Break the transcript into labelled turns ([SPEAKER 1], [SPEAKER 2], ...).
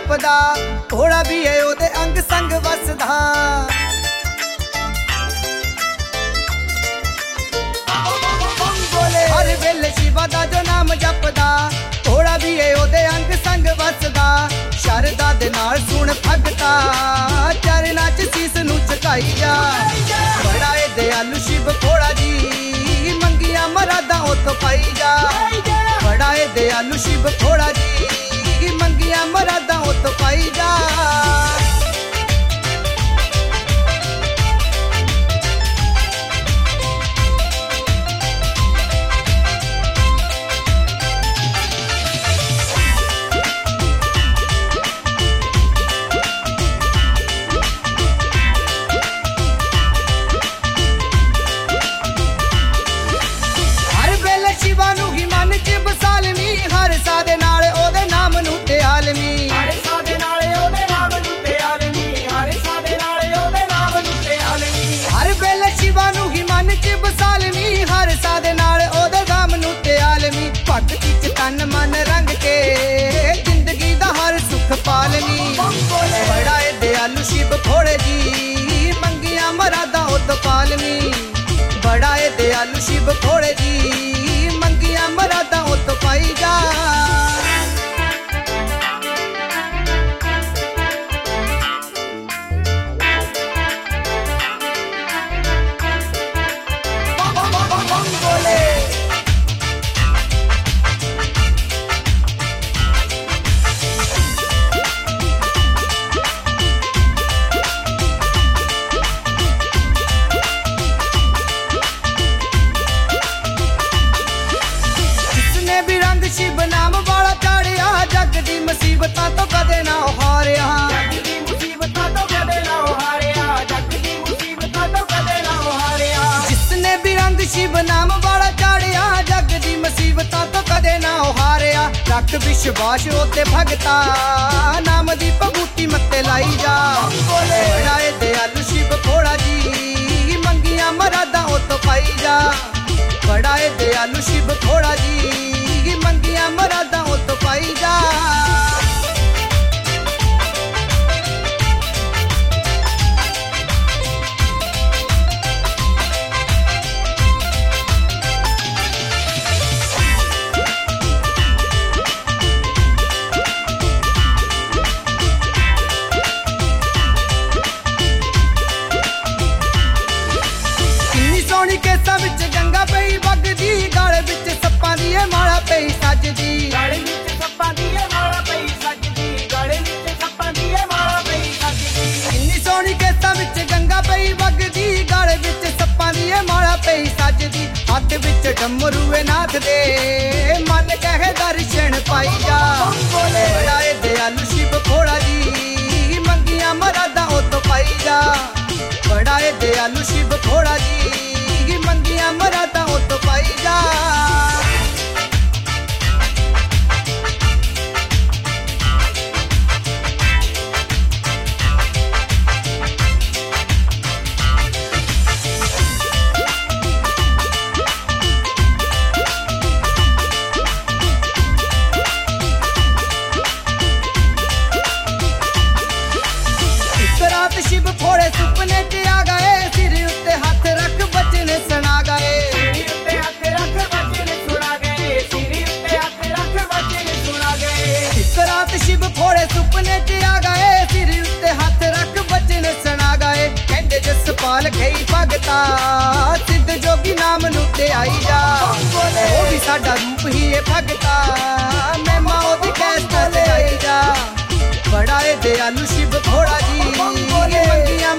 [SPEAKER 1] जपदा, घोड़ा भी है ओदे अंग संग वसदा। हर वेले शिवा दा जो नाम जपदा, घोड़ा भी है ओदे अंग संग वसदा। शरदा दे नाल सुन भगता, चरना च सीस नू झुकाई जा। बड़ा ए दयालु शिव घोड़ा जी, मंगिया मरादा ओतो पाई जा। बड़ा ए दयालु शिव घोड़ा जी, मंगिया मरादा ओतो पाई जा। तन मन रंग के जिंदगी दा हर सुख पालनी। बड़ा ए दयालु शिव घोड़े जी, मंगिया मरादा ओतो पालनी। बड़ा ए दयालु शिव घोड़े जी, मंगिया मरादा ओतो पाई जा। शिव नाम वाला चाड़िया, जग दी मुसीबतां तो कदे ना हारिया। जग दी मुसीबतां तो कदे ना हारिया, जग दी मुसीबतां तो कदे ना हारिया। जिसने भी रंग शिव नाम वाला चाड़िया, जग दी मुसीबतां तो कदे ना हारिया। रख विश्वास ओते भगता, नाम दी भभूति मत्ते लाई जा। बड़ा ए दयालु शिव घोड़ा जी, मंगिया मरादा ओतो पाई जा। बड़ा ए दयालु शिव घोड़ा जी, मंगिया मरादा ओतो पाई जा। किन्नी सोहनी केसा विच गंगा पई वगदी, गल विच सप्पां दी माला पई सजदी। गल विच सप्पां दी माला पई सजदी, गल विच सप्पां दी माला पई सजदी। किन्नी सोहनी केसा विच गंगा पई वगदी, गल विच सप्पां दी माला पई सजदी। हत्थ विच डमरूए नाथ दे, मन कहे दर्शन पाई जा। बड़ा ए दयालु शिव घोड़ा जी, मंगिया मरादा ओतो पाई जा। बड़ा ए दयालु शिव घोड़ा जी, मंगिया मरादा ओतो पाई जा। शिव घोड़े सुपने च आ गए, सिर उत्ते हाथ रख बचन सुना गए। सिर उत्ते हाथ रख बचन सुना गए, सिर उत्ते हाथ रख बचन सुना गए। इस रात शिव घोड़े सुपने च आ गए, सिर उत्ते हाथ रख बचन सुना गए। कहंदे जसपाल खई भगता, सिद्ध जोगी नाम नू ते आई जा। ओ भी साडा रूप ही है भगता, महिमा ओदी कैस ते आई जा। बड़ा ए दयालु शिव घोड़ा जी, मंगिया